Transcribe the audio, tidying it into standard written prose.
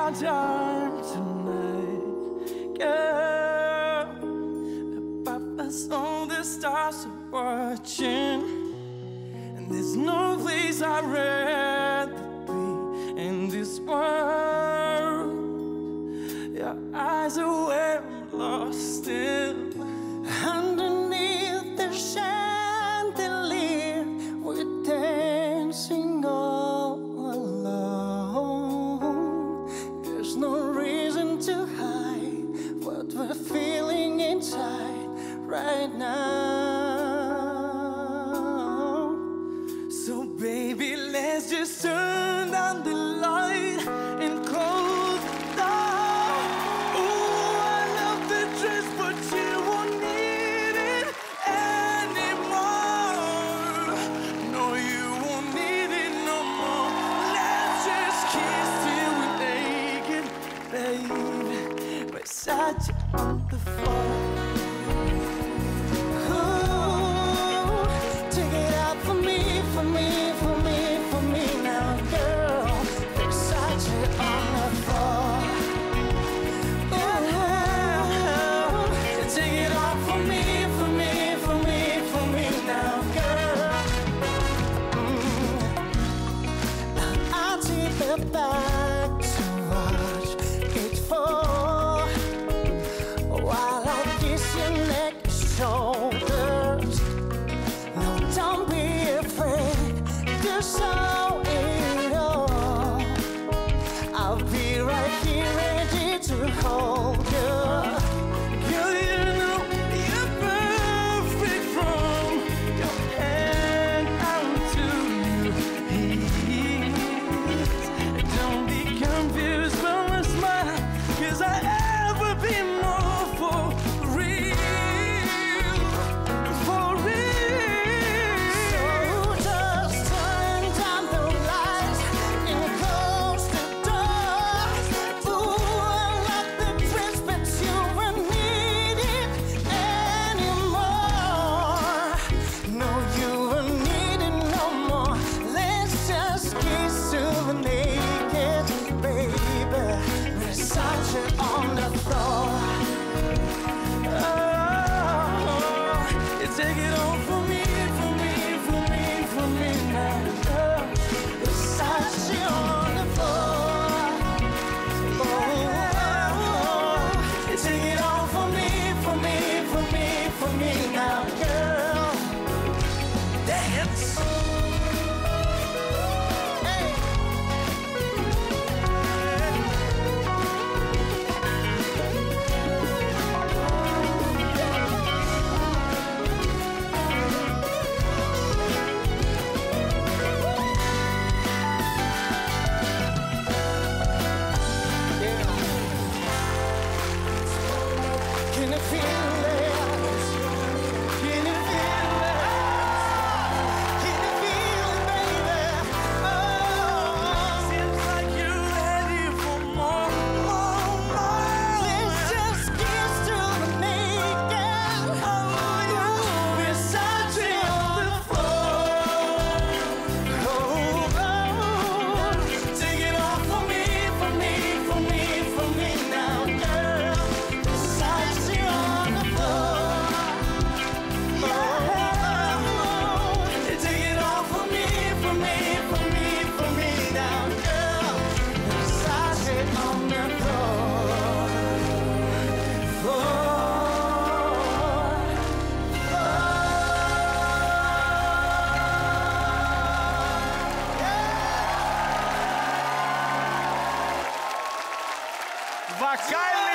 our time tonight, girl. Above us, all the stars are watching, and there's no place I'd rather be in this world. Your eyes are where I'm lost in. Underneath the chandelier, we're dancing all alone. There's no reason to hide what we're feeling inside right now. So baby, let's just turn down the light and close the door. Ooh, I love the dress, but you won't need it anymore. No, you won't need it no more. Let's just kiss till we're naked, baby. Versace on the floor. Ooh, take it out for me, for me, for me, for me now, girl. Versace on the floor. Ooh, take it off for me, for me, for me, for me now, girl. I'll take it back to watch it fall while I kiss your neck and shoulders. No, don't be afraid to show it all. I'll be right here ready to hold you. Girl, you know you're perfect from your head out to your feet. Don't be confused by my smile, 'cause I ever be more for real, for real. So just turn down the lights and close the doors. Ooh, I love the dress, but you won't need it anymore. No, you won't need it no more. Let's just kiss till we're naked, baby. Versace on the floor. Oh, you take it all for me, for me, for me, for me now, girl. Versace on the floor. Oh, you take it all for me, for me, for me, for me now, girl. Dance. Hey. Can you feel it? Can you feel it? Can you feel it, baby? Oh, seems like you're ready for more, more, more. Let's just kiss till we're naked. Oh, Versace on the floor. Oh, take it off for me, for me, for me, for me now, girl. Versace on the floor. Oh, take it off for me, for me, for me, for me now, girl. Versace on the floor. Вокальный